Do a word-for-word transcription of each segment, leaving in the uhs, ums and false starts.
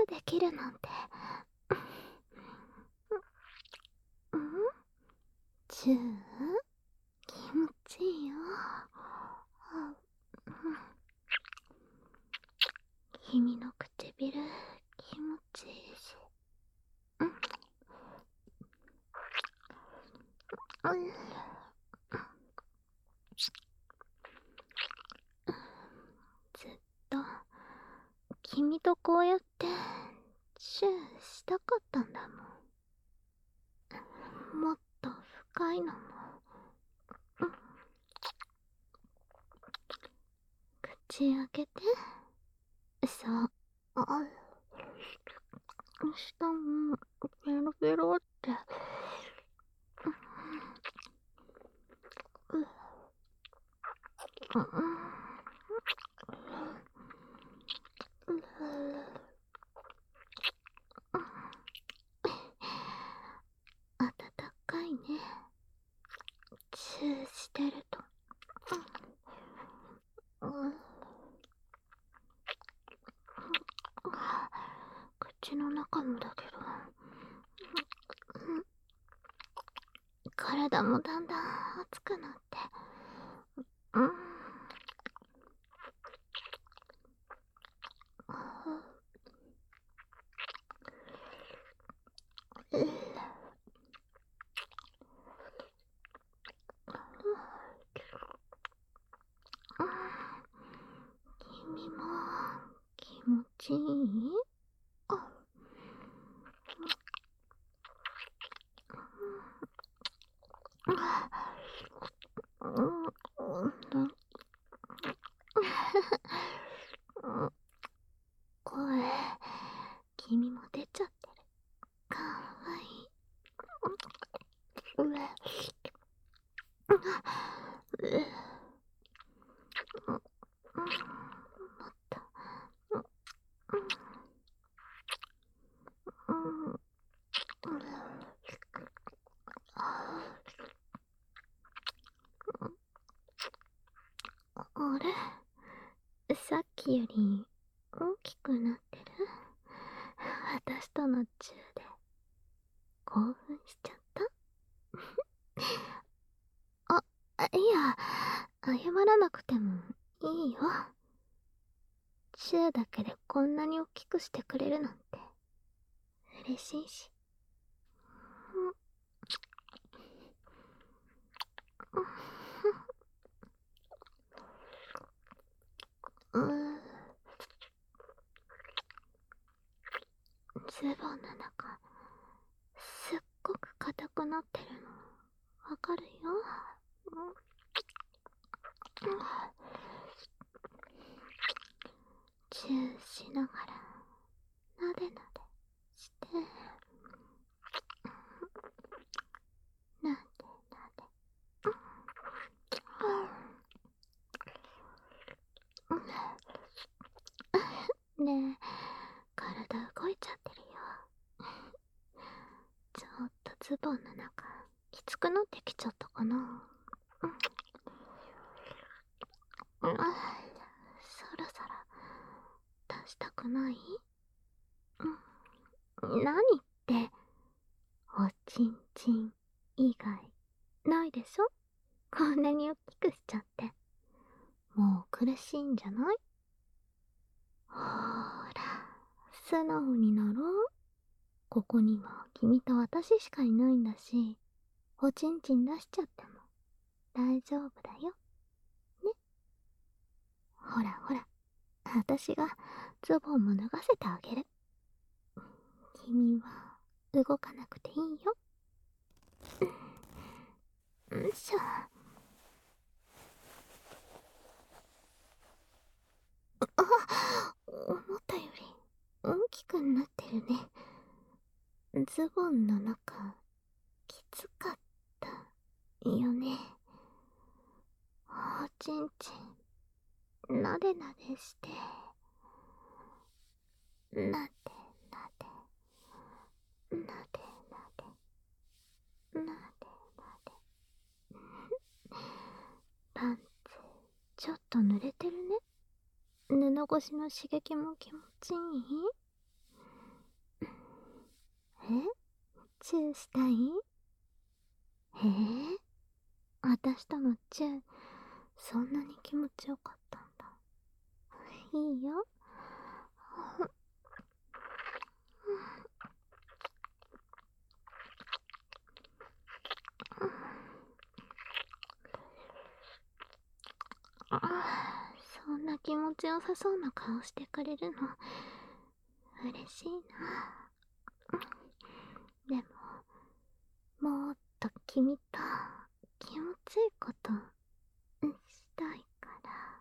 できるなんて。うん、チュー気持ちいいよ。君の唇気持ちいいし。うん、ずっと君とこうやってチューしたかったんだもん。もっと深いのも。口開けて。そう。あ、下もペロペロって。あたたかいね。チューしてると。口の中もだけど、体もだんだん熱くなって。うん。君も気持ちいい？あ、声、君も出ちゃってる。かわいい。うれ、う、もっと、うん、あれ、さっきより大きくなってる？私とのチューで興奮しちゃった？あ、いや、謝らなくてもいいよ。チューだけでこんなに大きくしてくれるなんて嬉しいし。うん、ズボンの中すっごく硬くなってるのわかるよ。チューしながらなでなでしてなでなで。ねえ、体動いちゃってるよ。ちょっとズボンの中きつくなってきちゃったかな。うん、そろそろ出したくない？うん、何って、おちんちん以外ないでしょ？こんなに大きくしちゃって。もう苦しいんじゃない？ほーら、素直になろう。ここには君と私しかいないんだし、おちんちん出しちゃっても大丈夫だよ。ね。ほらほら、私がズボンも脱がせてあげる。君は動かなくていいよ。よいしょ。あ、思ったより大きくなってるね。ズボンの中きつかったよね。おちんちんなでなでして、なでなでなでなでなでなで。パンツちょっと濡れてるね。布越しの刺激も気持ちいい？ チューしたい？へえ、私とのチュー、そんなに気持ちよかったんだ。いいよ。そんな気持ちよさそうな顔してくれるの嬉しいな。でも、もっと君と気持ちいいことしたいから、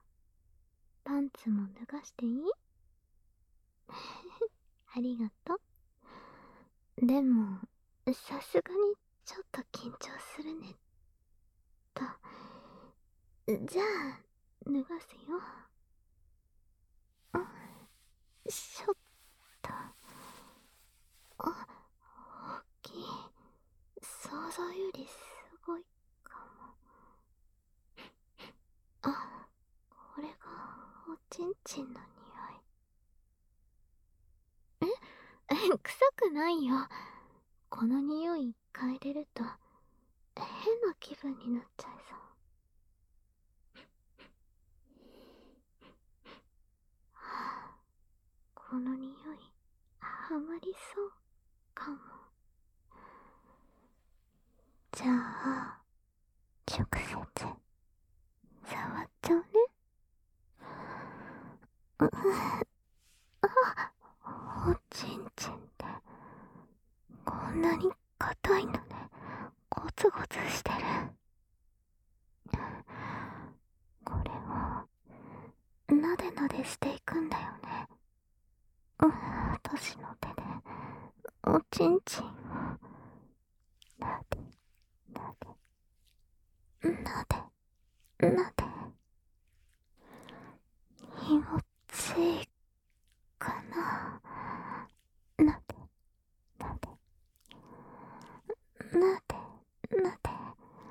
パンツも脱がしていい？ありがとう。でも、さすがにちょっと緊張するね。と。じゃあ、脱がすよ。しょっと。あ、大きい。想像よりすごいかも。あ、これがおちんちんの匂い。え臭くないよ。この匂い嗅いでると変な気分になっちゃいそう。はあ、この匂いハマりそうかも。じゃあ直接触っちゃうね。うあ、おちんちんってこんなに硬いのね。ゴツゴツしてる。これをなでなでしていくんだよね。うん、私の手でおちんちんをなでなでなでなで。気持ちいいかな。なでなでなでなで。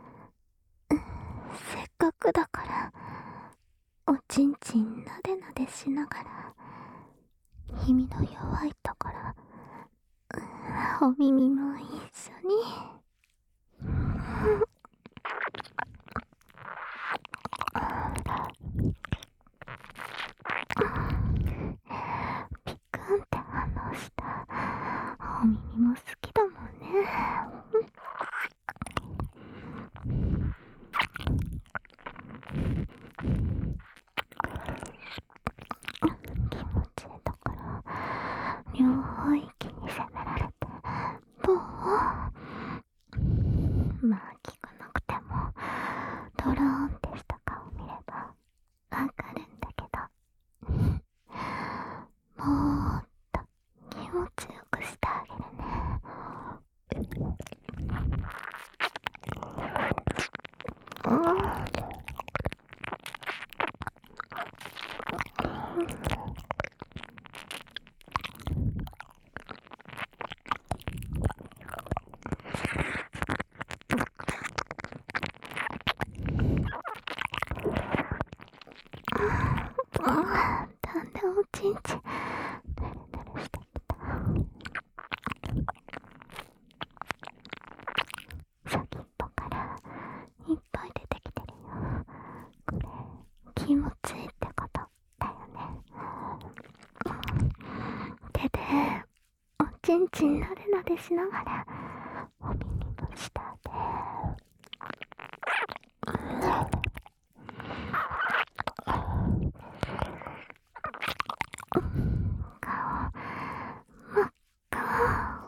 せっかくだからおちんちんなでなでしながら君の弱いところ、お耳も一緒に。ピクンって反応したお耳も好きだもんね。気持ちいいところ両方一気に攻められて、どう？まあ聞かなくてもドローンってした顔見ればわかるんだけど、もっと気持ちよくしてあげるね。うん。だんだんおちんちんぬるぬるしてきた。先っぽからいっぱい出てきてるよ。これ気持ちいいってことだよね。手でおちんちんなでなでしながらお耳の下で顔真っ赤。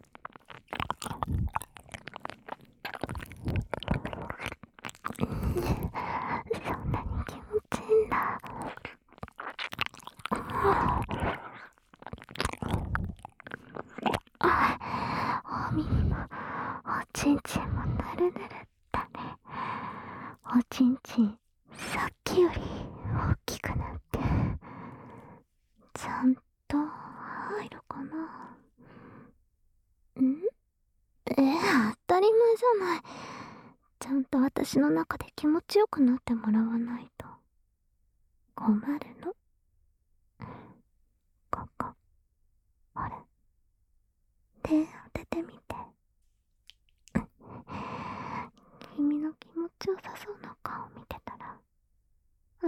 そんなに気持ちいいんだ。あ、お耳もおちんちんもぬるぬるだね。おちんちんさっきより大きくなってちゃんと入るかな。ん？えー、当たり前じゃない。ちゃんと私の中で気持ちよくなってもらわないと困るの。ここほら、手当てて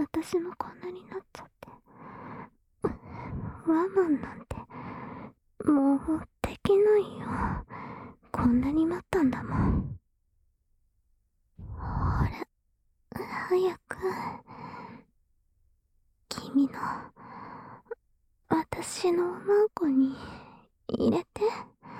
私もこんなになっちゃって。ワンマンなんて、もうできないよ。こんなに待ったんだもん。ほら、早く。君の、私のおまんこに入れて。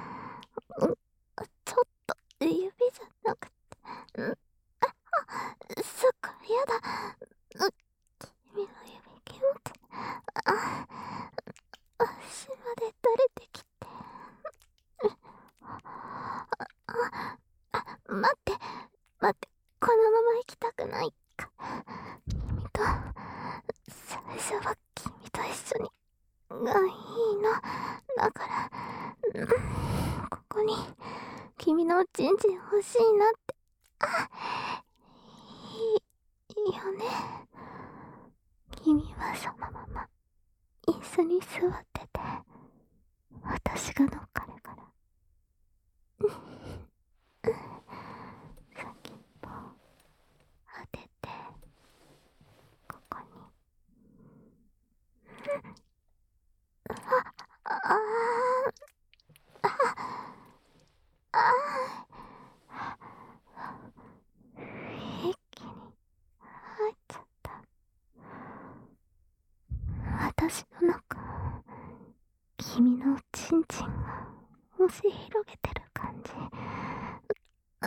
ちょっと、指じゃなくて。んあ、そっか、やだ。君の指気持ち、あ、足まで垂れてきて。あ、あ、待って、待って、このまま行きたくないか。君と、最初は君と一緒に、がいいの。だから、うん、ここに、君のおちんちん欲しいなって。あ、いい、いいよね。君はそのまま、椅子に座ってて、私が乗っかるから。先っぽ当てて、ここに。あ、ああ、ああ、一気に入っちゃった。私の中、君のおちんちんが押し広げてる感じ。う、うん、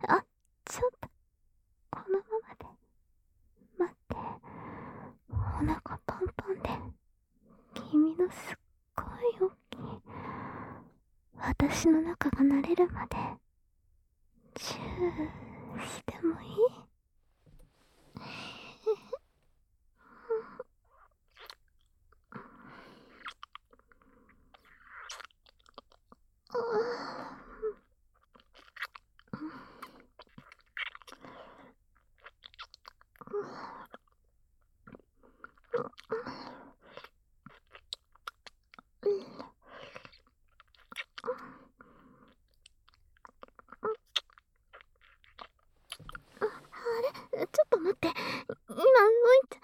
あ、ちょっと、このままで、待って。お腹パンパンで、君のすっごい大きい、私の中が慣れるまで、チューしてもいい？あれ、ちょっと待って。今動いた。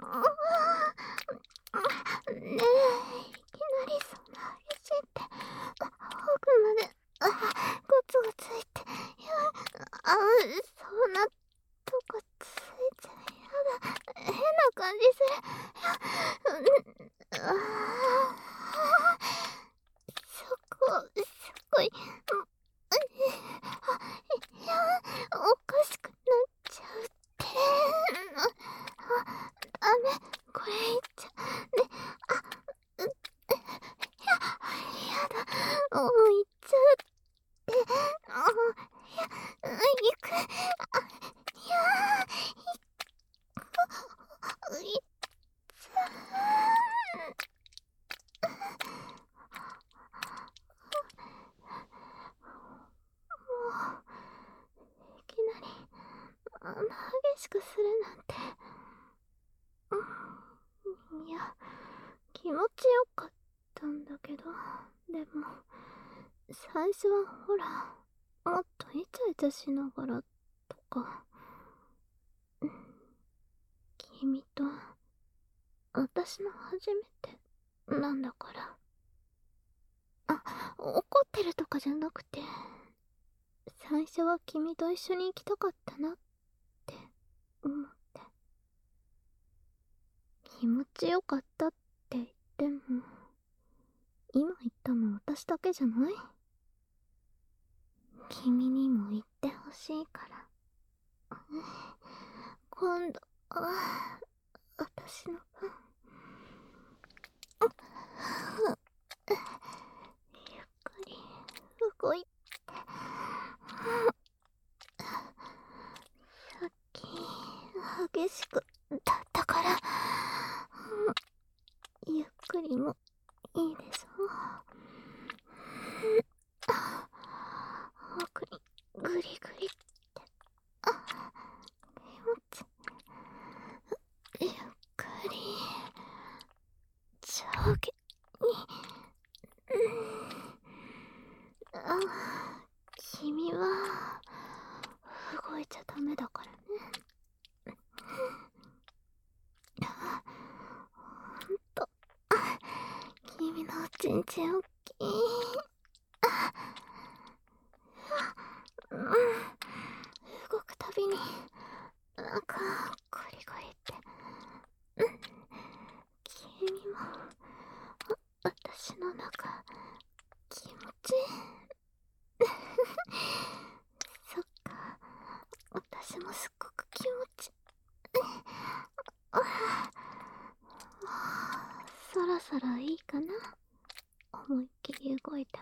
ねえ、いきなりそんな激しいって。奥まで、あ、ゴツゴツいって。いや、あ、そんなとこついちゃやだ。変な感じする。いや、ああ、そこ、すごい。あ、いや、おかしくなっちゃうって。あ、ダメ、これいっちゃ、ね、あ、う、いや、やだ、もういっちゃうって。あ、いや、行く、あ、いや、行く、いっちゃう。もう、いきなり、あんな激しくするなんて。うん、いや、気持ちよかったんだけど、でも、最初はほら、もっとイチャイチャしながらとか、君と、私の初めて、なんだから。あ、怒ってるとかじゃなくて、最初は君と一緒に行きたかったなって思って。気持ちよかったって言っても、今言ったの私だけじゃない？君にも言ってほしいから。今度、あ、私の分。ゆっくり動いて。さっき激しくだったから、ゆっくりもいいでしょ。奥にグリグリって、あ、気持ちゆっくり上下に、うん、あ、君は動いちゃダメだからね。 ちんちんおっきい。あうん、動くたびになんかゴリゴリって、うん、君も私の中気持ちいいそっか、私もすっごく気持ちいい。もうそろそろいいかな、思いっきり動いても。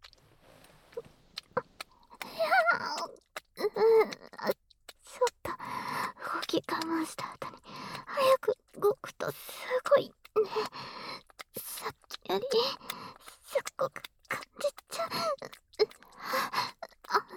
いやー、うん、あ、ちょっと動き我慢した後に早く動くとすごいね。さっきよりすっごく感じちゃう。あ、あ、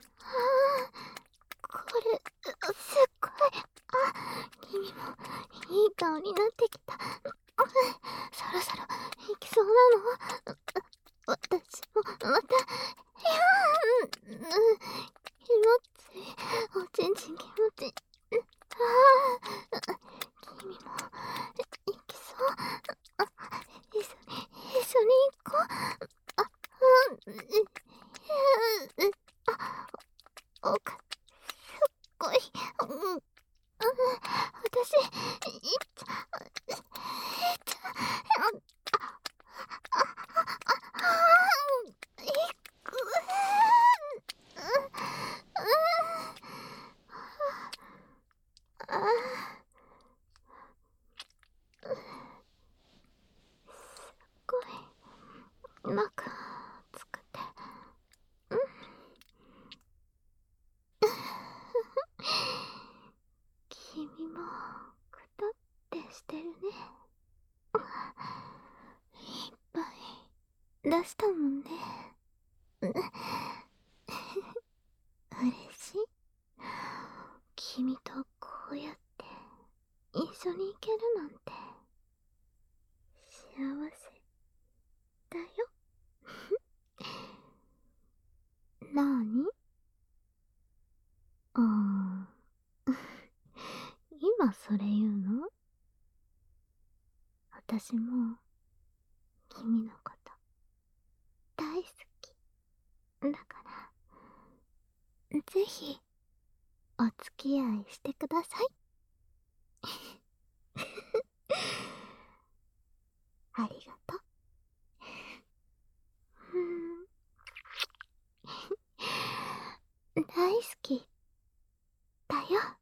これすっごい。あ、君もいい顔になってきた。そろそろいきそうなの。私もまた、いやー、うん、気持ちいい。おちんちん気持ちいい。ああ、君もいきそう。あ、一緒に一緒に行こう。あ、うん、いや、あ、おかすっごい。うん、私いっちゃいっちゃあ、あ、あ、あ、いく。ああ、すっごい中熱くて、うん、君もくたってしてるね。いっぱい出したもんね。嬉しい。君とこうやって一緒に行けるなんて幸せだよ。なーに？あー今それ言うの？私も君のこと大好きだからぜひお付き合いしてください。ありがとう。大好きだよ。